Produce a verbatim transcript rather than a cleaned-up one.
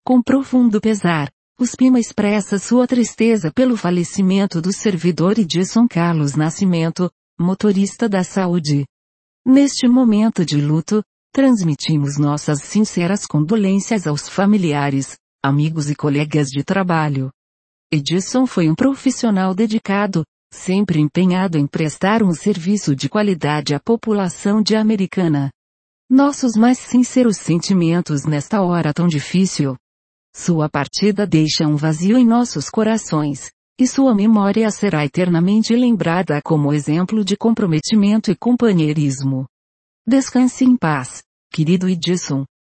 Com profundo pesar, o S P I M A expressa sua tristeza pelo falecimento do servidor Edson Carlos Nascimento, motorista da saúde. Neste momento de luto, transmitimos nossas sinceras condolências aos familiares, amigos e colegas de trabalho. Edson foi um profissional dedicado, sempre empenhado em prestar um serviço de qualidade à população de Americana. Nossos mais sinceros sentimentos nesta hora tão difícil. Sua partida deixa um vazio em nossos corações, e sua memória será eternamente lembrada como exemplo de comprometimento e companheirismo. Descanse em paz, querido Edson.